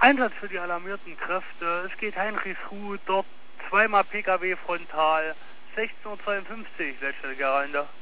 Einsatz für die alarmierten Kräfte. Es geht Heinrichsruh, dort zweimal PKW frontal. 16:52 Uhr, letzter Geralnder.